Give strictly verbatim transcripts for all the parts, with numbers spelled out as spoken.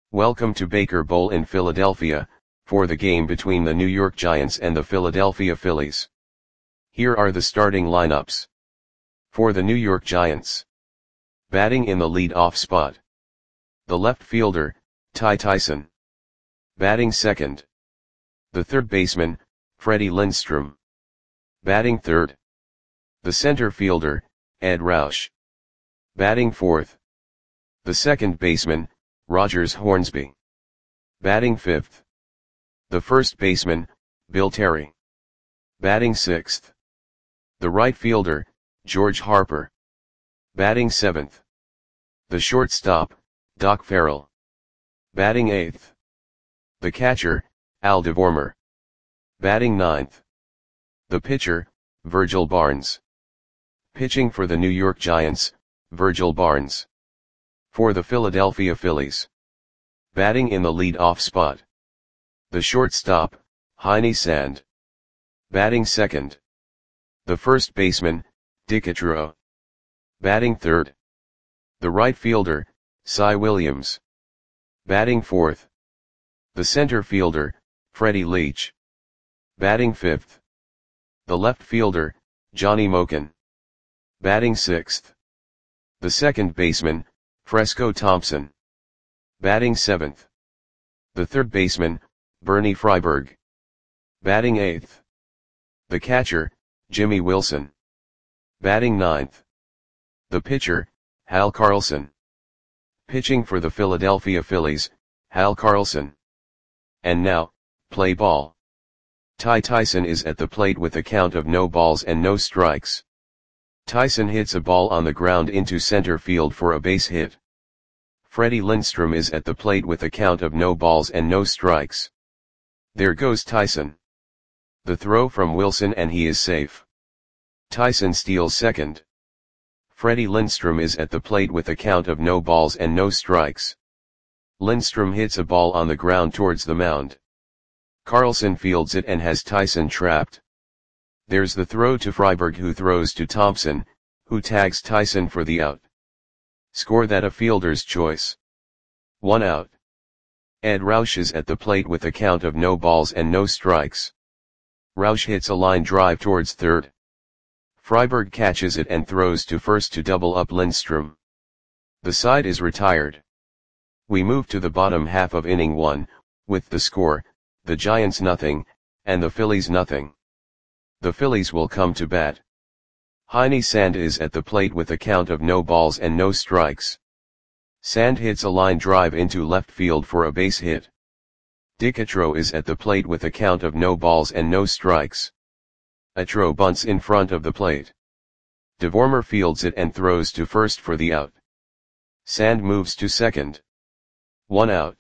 Welcome to Baker Bowl in Philadelphia, for the game between the New York Giants and the Philadelphia Phillies. Here are the starting lineups. For the New York Giants. Batting in the lead-off spot. The left fielder, Ty Tyson. Batting second. The third baseman, Freddie Lindstrom. Batting third. The center fielder, Ed Roush. Batting fourth. The second baseman, Rogers Hornsby. Batting fifth. The first baseman, Bill Terry. Batting sixth. The right fielder, George Harper. Batting seventh. The shortstop, Doc Farrell. Batting eighth. The catcher, Al DeVormer. Batting ninth. The pitcher, Virgil Barnes. Pitching for the New York Giants, Virgil Barnes. For the Philadelphia Phillies. Batting in the lead-off spot. The shortstop, Heine Sand. Batting second. The first baseman, Dick Ichiro. Batting third. The right fielder, Cy Williams. Batting fourth. The center fielder, Freddie Leach. Batting fifth. The left fielder, Johnny Moken. Batting sixth. The second baseman, Fresco Thompson. Batting seventh. The third baseman, Bernie Freiberg. Batting eighth. The catcher, Jimmy Wilson. Batting ninth. The pitcher, Hal Carlson. Pitching for the Philadelphia Phillies, Hal Carlson. And now, play ball. Ty Tyson is at the plate with a count of no balls and no strikes. Tyson hits a ball on the ground into center field for a base hit. Freddie Lindstrom is at the plate with a count of no balls and no strikes. There goes Tyson. The throw from Wilson and he is safe. Tyson steals second. Freddie Lindstrom is at the plate with a count of no balls and no strikes. Lindstrom hits a ball on the ground towards the mound. Carlson fields it and has Tyson trapped. There's the throw to Freiberg, who throws to Thompson, who tags Tyson for the out. Score that a fielder's choice. One out. Ed Roush is at the plate with a count of no balls and no strikes. Roush hits a line drive towards third. Freiberg catches it and throws to first to double up Lindstrom. The side is retired. We move to the bottom half of inning one, with the score, the Giants nothing, and the Phillies nothing. The Phillies will come to bat. Heine Sand is at the plate with a count of no balls and no strikes. Sand hits a line drive into left field for a base hit. Dick Ichiro is at the plate with a count of no balls and no strikes. Ichiro bunts in front of the plate. DeVormer fields it and throws to first for the out. Sand moves to second. One out.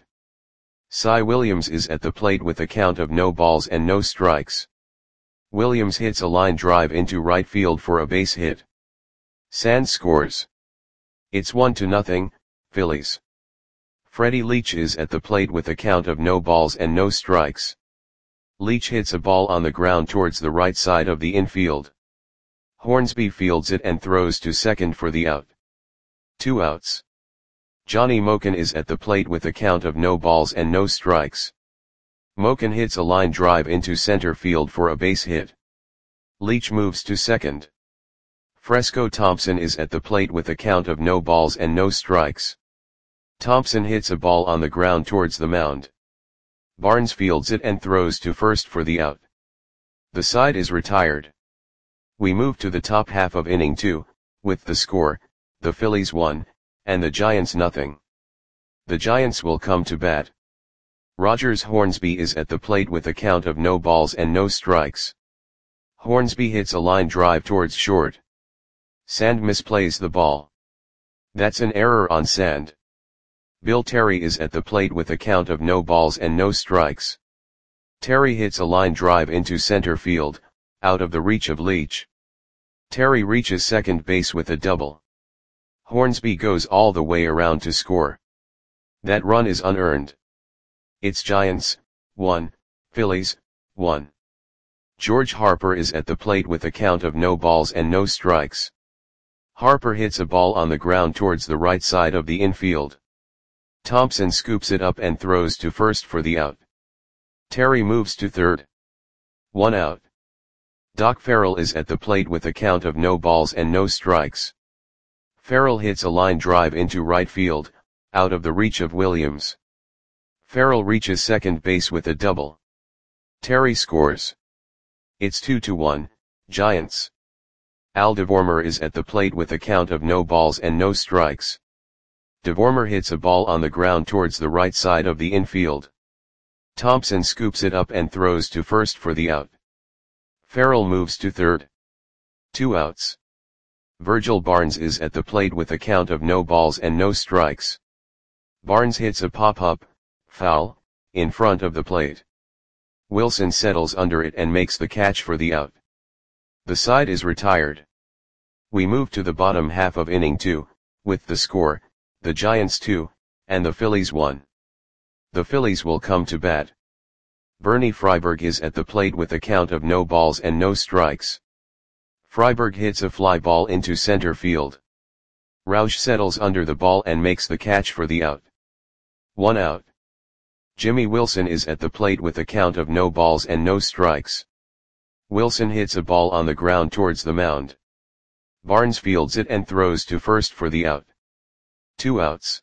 Cy Williams is at the plate with a count of no balls and no strikes. Williams hits a line drive into right field for a base hit. Sand scores. It's one to nothing, Phillies. Freddie Leach is at the plate with a count of no balls and no strikes. Leach hits a ball on the ground towards the right side of the infield. Hornsby fields it and throws to second for the out. Two outs. Johnny Moken is at the plate with a count of no balls and no strikes. Moken hits a line drive into center field for a base hit. Leach moves to second. Fresco Thompson is at the plate with a count of no balls and no strikes. Thompson hits a ball on the ground towards the mound. Barnes fields it and throws to first for the out. The side is retired. We move to the top half of inning two, with the score, the Phillies one, and the Giants nothing. The Giants will come to bat. Rogers Hornsby is at the plate with a count of no balls and no strikes. Hornsby hits a line drive towards short. Sand misplays the ball. That's an error on Sand. Bill Terry is at the plate with a count of no balls and no strikes. Terry hits a line drive into center field, out of the reach of Leach. Terry reaches second base with a double. Hornsby goes all the way around to score. That run is unearned. It's Giants, one, Phillies, one. George Harper is at the plate with a count of no balls and no strikes. Harper hits a ball on the ground towards the right side of the infield. Thompson scoops it up and throws to first for the out. Terry moves to third. One out. Doc Farrell is at the plate with a count of no balls and no strikes. Farrell hits a line drive into right field, out of the reach of Williams. Farrell reaches second base with a double. Terry scores. It's two to one, Giants. Al DeVormer is at the plate with a count of no balls and no strikes. DeVormer hits a ball on the ground towards the right side of the infield. Thompson scoops it up and throws to first for the out. Farrell moves to third. Two outs. Virgil Barnes is at the plate with a count of no balls and no strikes. Barnes hits a pop-up, foul, in front of the plate. Wilson settles under it and makes the catch for the out. The side is retired. We move to the bottom half of inning two, with the score, the Giants two, and the Phillies one. The Phillies will come to bat. Bernie Freiberg is at the plate with a count of no balls and no strikes. Freiberg hits a fly ball into center field. Roush settles under the ball and makes the catch for the out. One out. Jimmy Wilson is at the plate with a count of no balls and no strikes. Wilson hits a ball on the ground towards the mound. Barnes fields it and throws to first for the out. Two outs.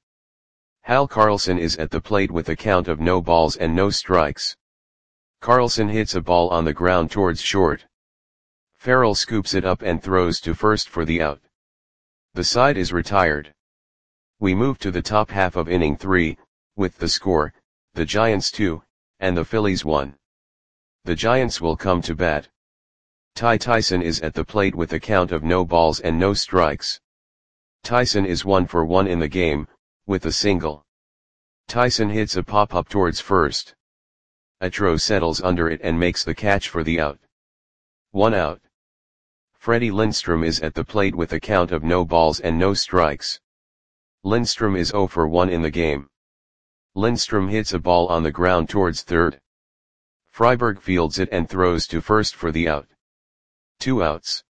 Hal Carlson is at the plate with a count of no balls and no strikes. Carlson hits a ball on the ground towards short. Farrell scoops it up and throws to first for the out. The side is retired. We move to the top half of inning three, with the score, the Giants two, and the Phillies one. The Giants will come to bat. Ty Tyson is at the plate with a count of no balls and no strikes. Tyson is one for one in the game, with a single. Tyson hits a pop-up towards first. Atro settles under it and makes the catch for the out. One out. Freddie Lindstrom is at the plate with a count of no balls and no strikes. Lindstrom is zero for one in the game. Lindstrom hits a ball on the ground towards third. Freiberg fields it and throws to first for the out. Two outs.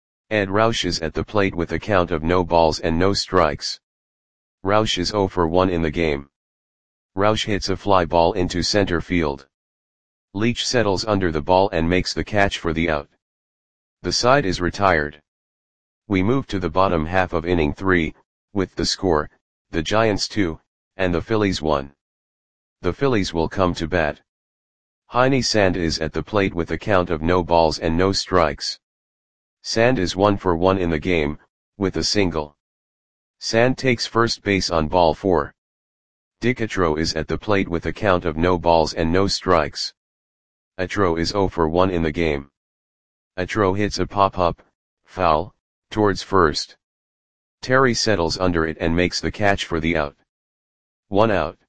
Ed Roush is at the plate with a count of no balls and no strikes. Roush is zero for one in the game. Roush hits a fly ball into center field. Leach settles under the ball and makes the catch for the out. The side is retired. We move to the bottom half of inning three, with the score, the Giants two, and the Phillies one. The Phillies will come to bat. Heine Sand is at the plate with a count of no balls and no strikes. Sand is one for one in the game, with a single. Sand takes first base on ball four. Dick Atro is at the plate with a count of no balls and no strikes. Atro is zero for one in the game. Atro hits a pop-up, foul, towards first. Terry settles under it and makes the catch for the out. One out.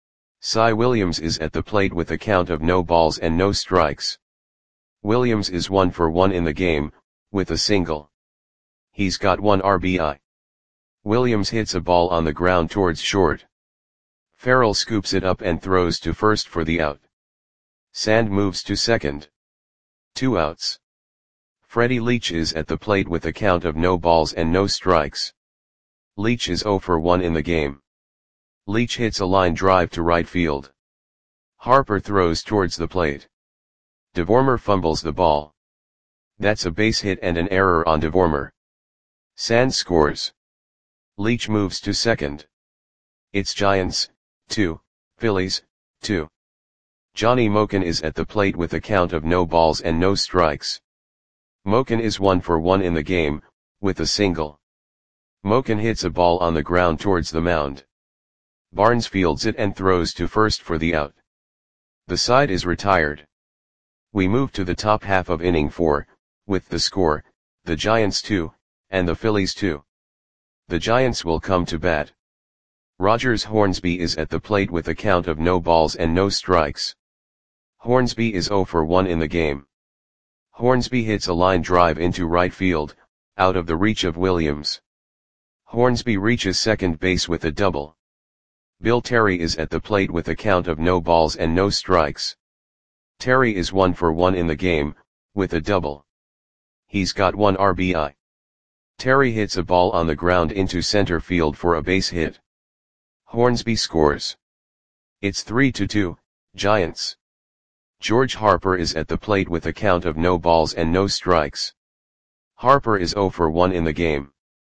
Cy Williams is at the plate with a count of no balls and no strikes. Williams is one for one in the game, with a single. He's got one R B I. Williams hits a ball on the ground towards short. Farrell scoops it up and throws to first for the out. Sand moves to second. Two outs. Freddie Leach is at the plate with a count of no balls and no strikes. Leach is zero for one in the game. Leach hits a line drive to right field. Harper throws towards the plate. DeVormer fumbles the ball. That's a base hit and an error on DeVormer. Sand scores. Leach moves to second. It's Giants, two, Phillies, two. Johnny Moken is at the plate with a count of no balls and no strikes. Moken is one for one in the game, with a single. Moken hits a ball on the ground towards the mound. Barnes fields it and throws to first for the out. The side is retired. We move to the top half of inning four, with the score, the Giants two, and the Phillies two. The Giants will come to bat. Rogers Hornsby is at the plate with a count of no balls and no strikes. Hornsby is zero for one in the game. Hornsby hits a line drive into right field, out of the reach of Williams. Hornsby reaches second base with a double. Bill Terry is at the plate with a count of no balls and no strikes. Terry is one for one in the game, with a double. He's got one R B I. Terry hits a ball on the ground into center field for a base hit. Hornsby scores. It's three to two, Giants. George Harper is at the plate with a count of no balls and no strikes. Harper is zero for one in the game.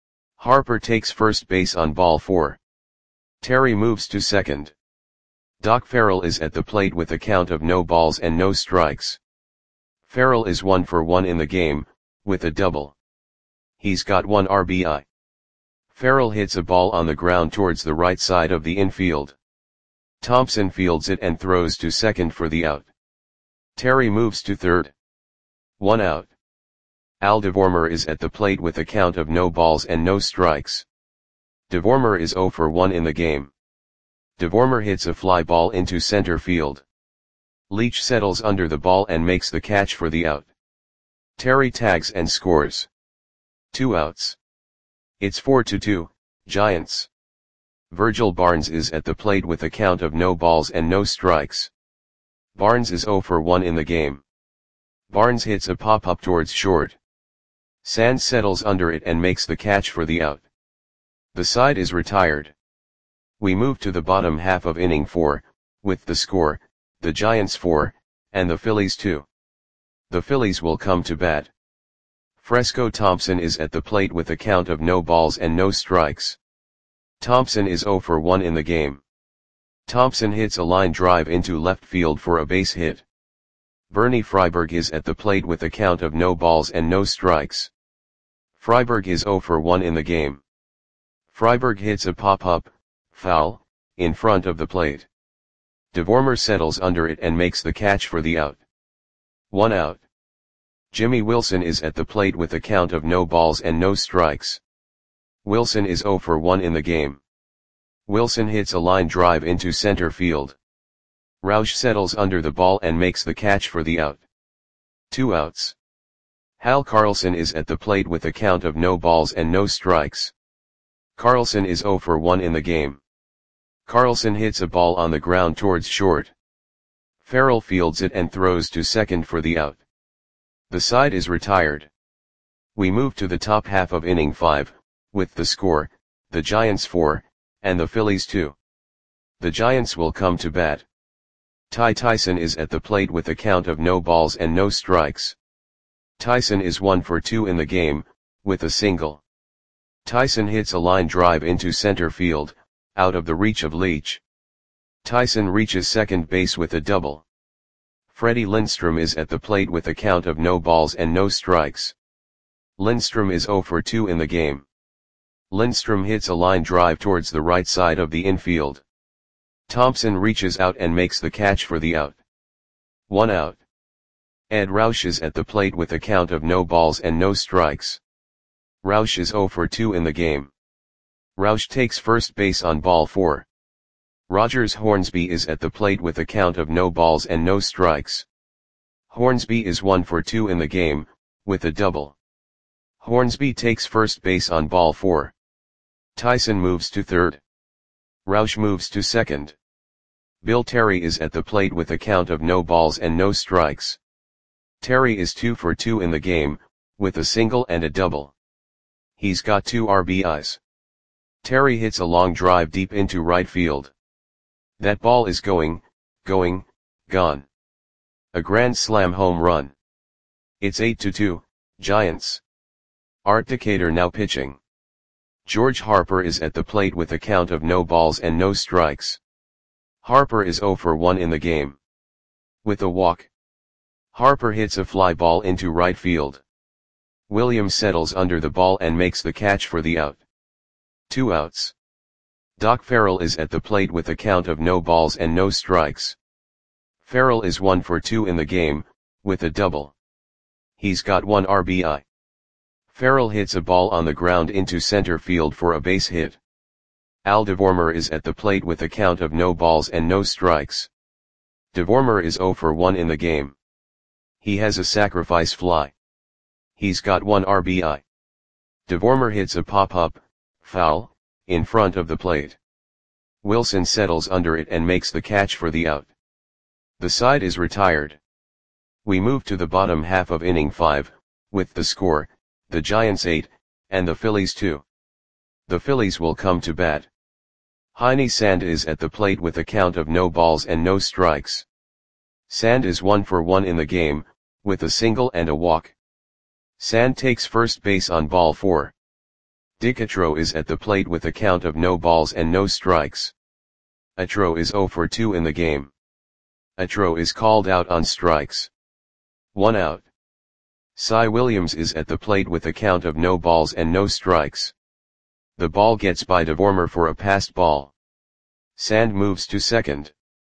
Harper takes first base on ball four. Terry moves to second. Doc Farrell is at the plate with a count of no balls and no strikes. Farrell is one for one in the game, with a double. He's got one R B I. Farrell hits a ball on the ground towards the right side of the infield. Thompson fields it and throws to second for the out. Terry moves to third. One out. Al DeVormer is at the plate with a count of no balls and no strikes. DeVormer is zero for one in the game. DeVormer hits a fly ball into center field. Leach settles under the ball and makes the catch for the out. Terry tags and scores. Two outs. It's four to two, Giants. Virgil Barnes is at the plate with a count of no balls and no strikes. Barnes is zero for one in the game. Barnes hits a pop-up towards short. Sands settles under it and makes the catch for the out. The side is retired. We move to the bottom half of inning four, with the score, the Giants four, and the Phillies two. The Phillies will come to bat. Fresco Thompson is at the plate with a count of no balls and no strikes. Thompson is zero for one in the game. Thompson hits a line drive into left field for a base hit. Bernie Freiberg is at the plate with a count of no balls and no strikes. Freiberg is zero for one in the game. Freiberg hits a pop-up, foul, in front of the plate. DeVormer settles under it and makes the catch for the out. One out. Jimmy Wilson is at the plate with a count of no balls and no strikes. Wilson is zero for one in the game. Wilson hits a line drive into center field. Roush settles under the ball and makes the catch for the out. Two outs. Hal Carlson is at the plate with a count of no balls and no strikes. Carlson is zero for one in the game. Carlson hits a ball on the ground towards short. Farrell fields it and throws to second for the out. The side is retired. We move to the top half of inning five, with the score, the Giants four, and the Phillies two. The Giants will come to bat. Ty Tyson is at the plate with a count of no balls and no strikes. Tyson is one for two in the game, with a single. Tyson hits a line drive into center field, out of the reach of Leach. Tyson reaches second base with a double. Freddie Lindstrom is at the plate with a count of no balls and no strikes. Lindstrom is zero for two in the game. Lindstrom hits a line drive towards the right side of the infield. Thompson reaches out and makes the catch for the out. One out. Ed Roush is at the plate with a count of no balls and no strikes. Roush is zero for two in the game. Roush takes first base on ball four. Rogers Hornsby is at the plate with a count of no balls and no strikes. Hornsby is one for two in the game, with a double. Hornsby takes first base on ball four. Tyson moves to third. Roush moves to second. Bill Terry is at the plate with a count of no balls and no strikes. Terry is two for two in the game, with a single and a double. He's got two R B Is. Terry hits a long drive deep into right field. That ball is going, going, gone. A grand slam home run. It's eight to two, Giants. Art Decatur now pitching. George Harper is at the plate with a count of no balls and no strikes. Harper is zero for one in the game. With a walk. Harper hits a fly ball into right field. Williams settles under the ball and makes the catch for the out. Two outs. Doc Farrell is at the plate with a count of no balls and no strikes. Farrell is one for two in the game, with a double. He's got one R B I. Farrell hits a ball on the ground into center field for a base hit. Al DeVormer is at the plate with a count of no balls and no strikes. DeVormer is zero for one in the game. He has a sacrifice fly. He's got one R B I. DeVormer hits a pop-up, foul, in front of the plate. Wilson settles under it and makes the catch for the out. The side is retired. We move to the bottom half of inning five, with the score, the Giants eight, and the Phillies two. The Phillies will come to bat. Heine Sand is at the plate with a count of no balls and no strikes. Sand is one for one in the game, with a single and a walk. Sand takes first base on ball four. Dick Atro is at the plate with a count of no balls and no strikes. Atro is zero for two in the game. Atro is called out on strikes. One out. Cy Williams is at the plate with a count of no balls and no strikes. The ball gets by DeVormer for a passed ball. Sand moves to second.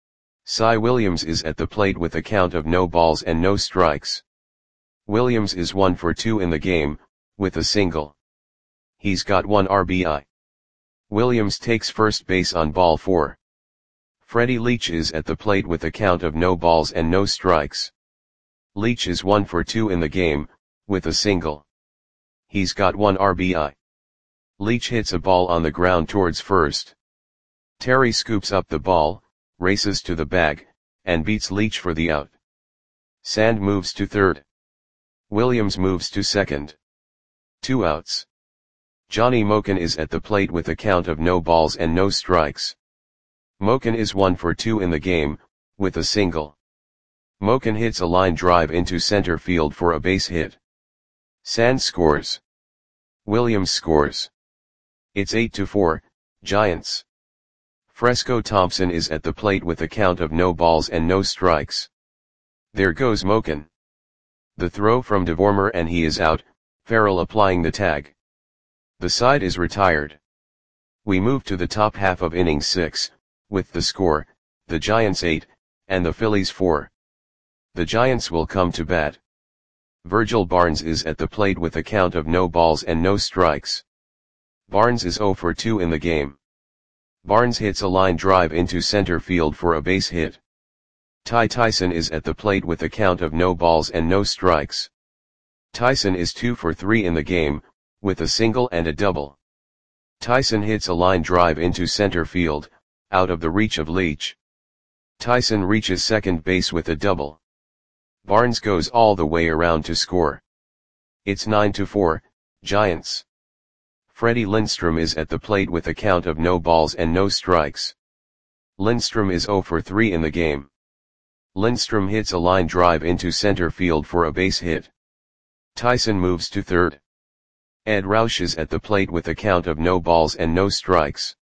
Cy Williams is at the plate with a count of no balls and no strikes. Williams is one for two in the game, with a single. He's got one R B I. Williams takes first base on ball four. Freddie Leach is at the plate with a count of no balls and no strikes. Leach is one for two in the game, with a single. He's got one R B I. Leach hits a ball on the ground towards first. Terry scoops up the ball, races to the bag, and beats Leach for the out. Sand moves to third. Williams moves to second. Two outs. Johnny Moken is at the plate with a count of no balls and no strikes. Moken is one for two in the game, with a single. Moken hits a line drive into center field for a base hit. Sand scores. Williams scores. It's eight to four, Giants. Fresco Thompson is at the plate with a count of no balls and no strikes. There goes Moken. The throw from DeVormer and he is out, Farrell applying the tag. The side is retired. We move to the top half of inning six, with the score, the Giants eight, and the Phillies four. The Giants will come to bat. Virgil Barnes is at the plate with a count of no balls and no strikes. Barnes is zero for two in the game. Barnes hits a line drive into center field for a base hit. Ty Tyson is at the plate with a count of no balls and no strikes. Tyson is two for three in the game, with a single and a double. Tyson hits a line drive into center field, out of the reach of Leach. Tyson reaches second base with a double. Barnes goes all the way around to score. It's nine to four, Giants. Freddie Lindstrom is at the plate with a count of no balls and no strikes. Lindstrom is zero for three in the game. Lindstrom hits a line drive into center field for a base hit. Tyson moves to third. Ed Roush is at the plate with a count of no balls and no strikes.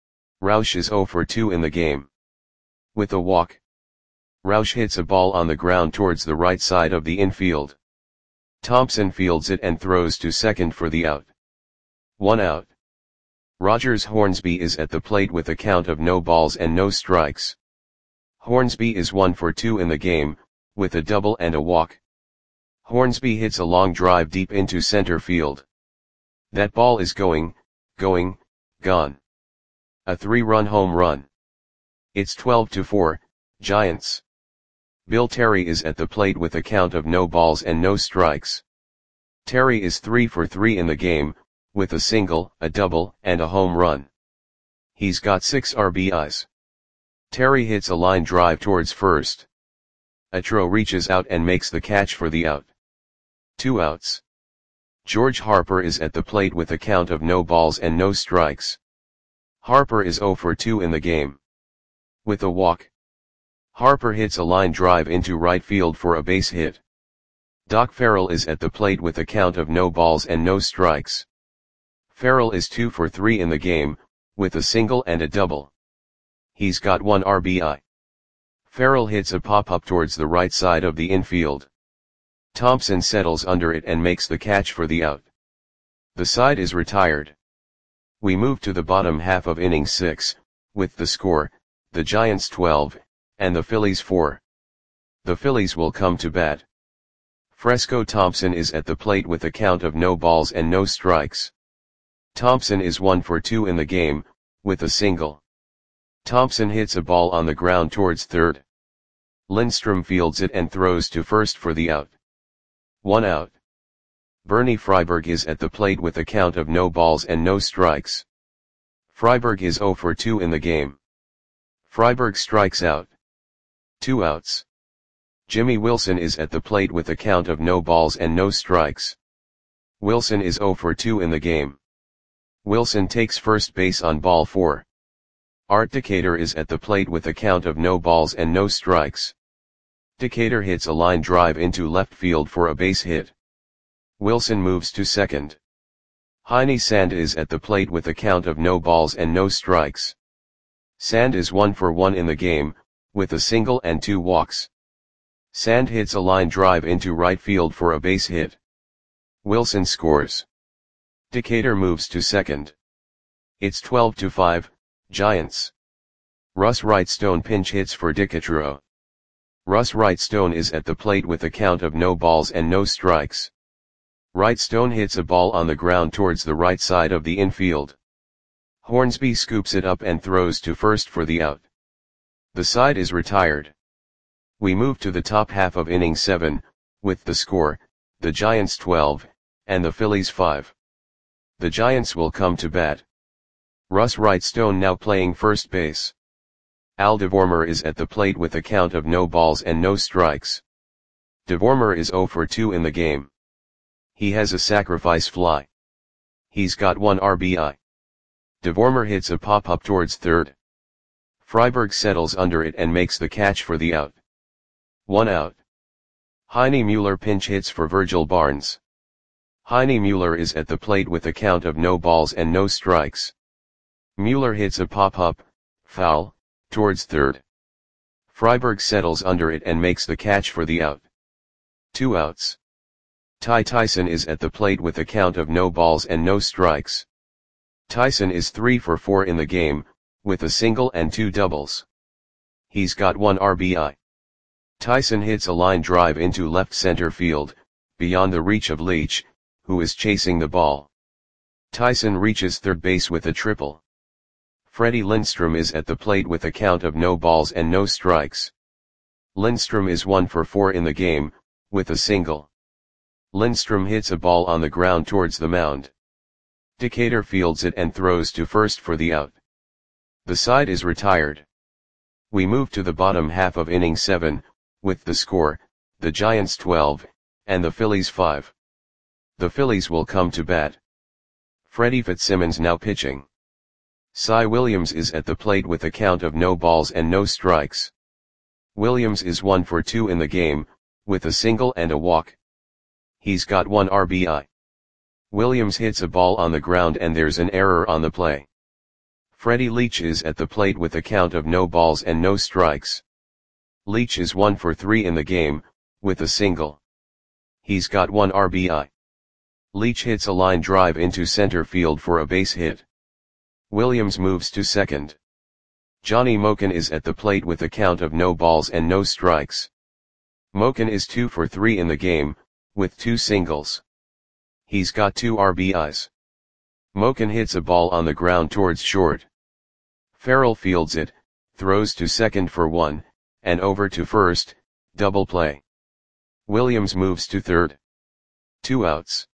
Roush is zero for two in the game. With a walk. Roush hits a ball on the ground towards the right side of the infield. Thompson fields it and throws to second for the out. One out. Rogers Hornsby is at the plate with a count of no balls and no strikes. Hornsby is one for two in the game, with a double and a walk. Hornsby hits a long drive deep into center field. That ball is going, going, gone. A three-run home run. It's twelve to four, Giants. Bill Terry is at the plate with a count of no balls and no strikes. Terry is three for three in the game, with a single, a double, and a home run. He's got six R B Is. Terry hits a line drive towards first. Atro reaches out and makes the catch for the out. Two outs. George Harper is at the plate with a count of no balls and no strikes. Harper is zero for two in the game. With a walk. Harper hits a line drive into right field for a base hit. Doc Farrell is at the plate with a count of no balls and no strikes. Farrell is two for three in the game, with a single and a double. He's got one R B I. Farrell hits a pop-up towards the right side of the infield. Thompson settles under it and makes the catch for the out. The side is retired. We move to the bottom half of inning six, with the score, the Giants twelve, and the Phillies four. The Phillies will come to bat. Fresco Thompson is at the plate with a count of no balls and no strikes. Thompson is one for two in the game, with a single. Thompson hits a ball on the ground towards third. Lindstrom fields it and throws to first for the out. One out. Bernie Freiberg is at the plate with a count of no balls and no strikes. Freiberg is zero for two in the game. Freiberg strikes out. Two outs. Jimmy Wilson is at the plate with a count of no balls and no strikes. Wilson is zero for two in the game. Wilson takes first base on ball four. Art Decatur is at the plate with a count of no balls and no strikes. Decatur hits a line drive into left field for a base hit. Wilson moves to second. Heine Sand is at the plate with a count of no balls and no strikes. Sand is one for one in the game, with a single and two walks. Sand hits a line drive into right field for a base hit. Wilson scores. Decatur moves to second. It's twelve to five, Giants. Russ Wrightstone pinch hits for Decatur. Russ Wrightstone is at the plate with a count of no balls and no strikes. Wrightstone hits a ball on the ground towards the right side of the infield. Hornsby scoops it up and throws to first for the out. The side is retired. We move to the top half of inning seven, with the score, the Giants twelve, and the Phillies five. The Giants will come to bat. Russ Wrightstone now playing first base. Al Devormer is at the plate with a count of no balls and no strikes. Devormer is oh for two in the game. He has a sacrifice fly. He's got one R B I. Devormer hits a pop-up towards third. Freiberg settles under it and makes the catch for the out. One out. Heine Mueller pinch hits for Virgil Barnes. Heine Mueller is at the plate with a count of no balls and no strikes. Mueller hits a pop-up, foul, towards third. Freiberg settles under it and makes the catch for the out. Two outs. Ty Tyson is at the plate with a count of no balls and no strikes. Tyson is three for four in the game, with a single and two doubles. He's got one R B I. Tyson hits a line drive into left center field, beyond the reach of Leach, who is chasing the ball. Tyson reaches third base with a triple. Freddie Lindstrom is at the plate with a count of no balls and no strikes. Lindstrom is one for four in the game, with a single. Lindstrom hits a ball on the ground towards the mound. Decatur fields it and throws to first for the out. The side is retired. We move to the bottom half of inning seven, with the score, the Giants twelve, and the Phillies five. The Phillies will come to bat. Freddie Fitzsimmons now pitching. Cy Williams is at the plate with a count of no balls and no strikes. Williams is one for two in the game, with a single and a walk. He's got one R B I. Williams hits a ball on the ground and there's an error on the play. Freddie Leach is at the plate with a count of no balls and no strikes. Leach is one for three in the game, with a single. He's got one R B I. Leach hits a line drive into center field for a base hit. Williams moves to second. Johnny Moken is at the plate with a count of no balls and no strikes. Moken is two for three in the game, with two singles. He's got two R B Is. Moken hits a ball on the ground towards short. Farrell fields it, throws to second for one, and over to first, double play. Williams moves to third. Two outs.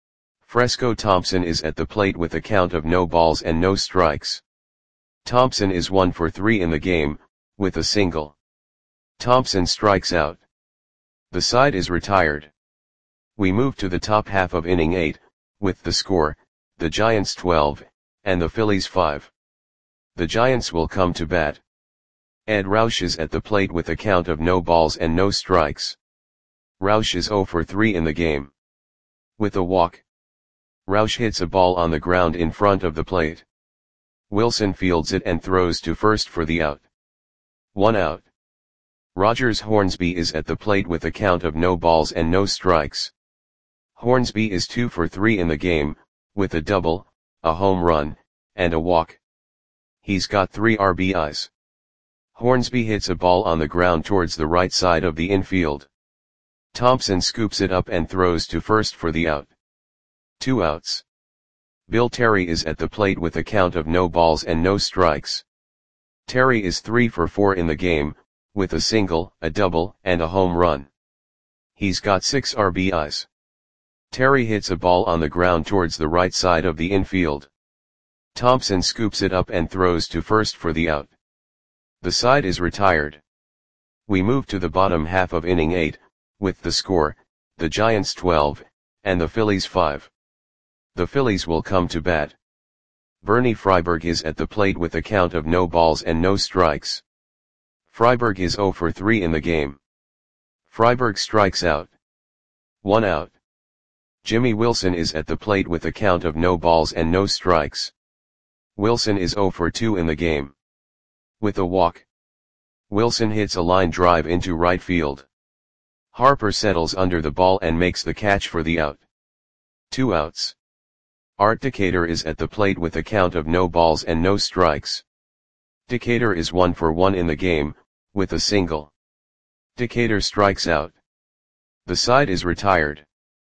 Fresco Thompson is at the plate with a count of no balls and no strikes. Thompson is one for three in the game, with a single. Thompson strikes out. The side is retired. We move to the top half of inning eight, with the score, the Giants twelve, and the Phillies five. The Giants will come to bat. Ed Roush is at the plate with a count of no balls and no strikes. Roush is oh for three in the game. With a walk. Roush hits a ball on the ground in front of the plate. Wilson fields it and throws to first for the out. One out. Rogers Hornsby is at the plate with a count of no balls and no strikes. Hornsby is two for three in the game, with a double, a home run, and a walk. He's got three R B Is. Hornsby hits a ball on the ground towards the right side of the infield. Thompson scoops it up and throws to first for the out. Two outs. Bill Terry is at the plate with a count of no balls and no strikes. Terry is three for four in the game, with a single, a double, and a home run. He's got six R B Is. Terry hits a ball on the ground towards the right side of the infield. Thompson scoops it up and throws to first for the out. The side is retired. We move to the bottom half of inning eight, with the score, the Giants twelve, and the Phillies five. The Phillies will come to bat. Bernie Freiberg is at the plate with a count of no balls and no strikes. Freiberg is zero for three in the game. Freiberg strikes out. One out. Jimmy Wilson is at the plate with a count of no balls and no strikes. Wilson is zero for two in the game. With a walk. Wilson hits a line drive into right field. Harper settles under the ball and makes the catch for the out. Two outs. Art Decatur is at the plate with a count of no balls and no strikes. Decatur is one for one in the game, with a single. Decatur strikes out. The side is retired.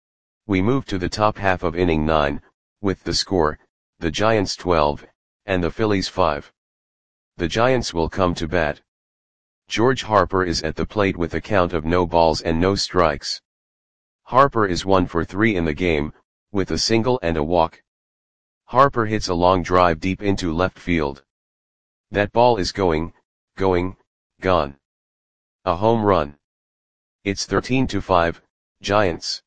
We move to the top half of inning nine, with the score, the Giants twelve, and the Phillies five. The Giants will come to bat. George Harper is at the plate with a count of no balls and no strikes. Harper is one for three in the game, with a single and a walk. Harper hits a long drive deep into left field. That ball is going, going, gone. A home run. It's thirteen to five, Giants.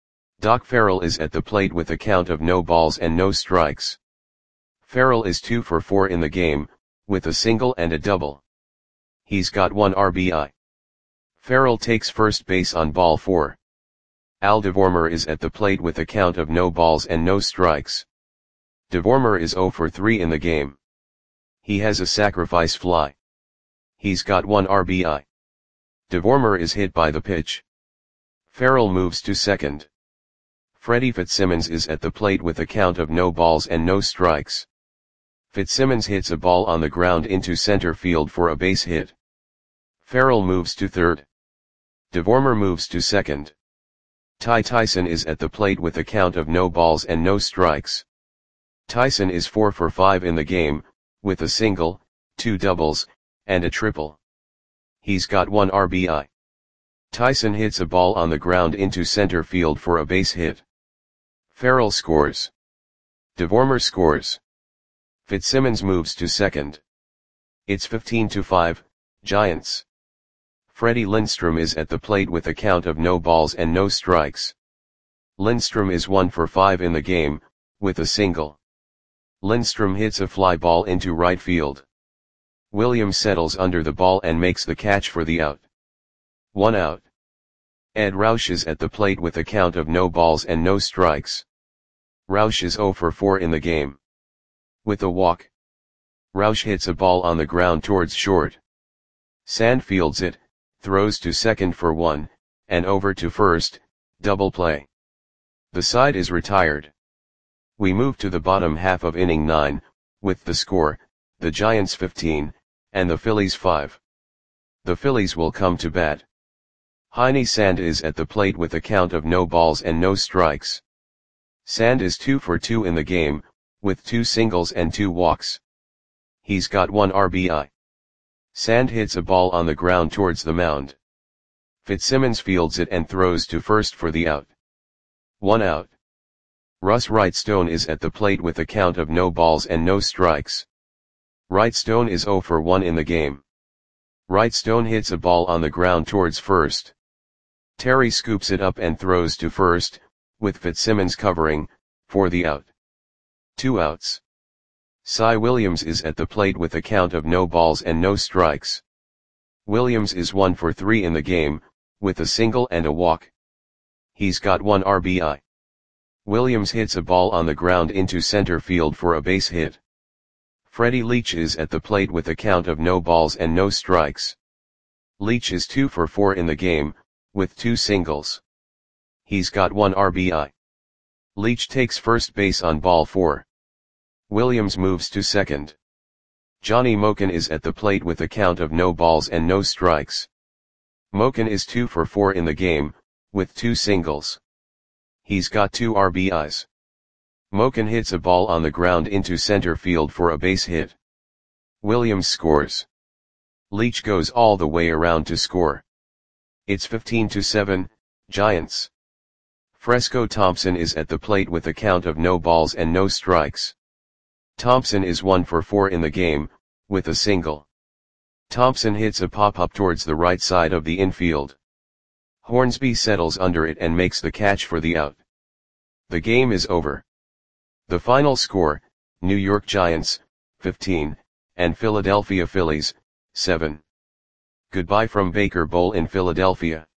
Doc Farrell is at the plate with a count of no balls and no strikes. Farrell is two for four in the game, with a single and a double. He's got one R B I. Farrell takes first base on ball four. Al DeVormer is at the plate with a count of no balls and no strikes. DeVormer is zero for three in the game. He has a sacrifice fly. He's got one R B I. DeVormer is hit by the pitch. Farrell moves to second. Freddie Fitzsimmons is at the plate with a count of no balls and no strikes. Fitzsimmons hits a ball on the ground into center field for a base hit. Farrell moves to third. DeVormer moves to second. Ty Tyson is at the plate with a count of no balls and no strikes. Tyson is four for five in the game, with a single, two doubles, and a triple. He's got one R B I. Tyson hits a ball on the ground into center field for a base hit. Farrell scores. DeVormer scores. Fitzsimmons moves to second. It's fifteen to five, Giants. Freddie Lindstrom is at the plate with a count of no balls and no strikes. Lindstrom is one for five in the game, with a single. Lindstrom hits a fly ball into right field. Williams settles under the ball and makes the catch for the out. One out. Ed Roush is at the plate with a count of no balls and no strikes. Roush is zero for four in the game. With a walk. Roush hits a ball on the ground towards short. Sand fields it, throws to second for one, and over to first, double play. The side is retired. We move to the bottom half of inning nine, with the score, the Giants fifteen, and the Phillies five. The Phillies will come to bat. Heine Sand is at the plate with a count of no balls and no strikes. Sand is two for two in the game, with two singles and two walks. He's got one R B I. Sand hits a ball on the ground towards the mound. Fitzsimmons fields it and throws to first for the out. One out. Russ Wrightstone is at the plate with a count of no balls and no strikes. Wrightstone is zero for one in the game. Wrightstone hits a ball on the ground towards first. Terry scoops it up and throws to first, with Fitzsimmons covering, for the out. Two outs. Cy Williams is at the plate with a count of no balls and no strikes. Williams is one for three in the game, with a single and a walk. He's got one R B I. Williams hits a ball on the ground into center field for a base hit. Freddie Leach is at the plate with a count of no balls and no strikes. Leach is two for four in the game, with two singles. He's got one R B I. Leach takes first base on ball four. Williams moves to second. Johnny Moken is at the plate with a count of no balls and no strikes. Moken is two for four in the game, with two singles. He's got two R B Is. Moken hits a ball on the ground into center field for a base hit. Williams scores. Leach goes all the way around to score. It's fifteen to seven, Giants. Fresco Thompson is at the plate with a count of no balls and no strikes. Thompson is one for four in the game, with a single. Thompson hits a pop-up towards the right side of the infield. Hornsby settles under it and makes the catch for the out. The game is over. The final score, New York Giants, fifteen, and Philadelphia Phillies, seven. Goodbye from Baker Bowl in Philadelphia.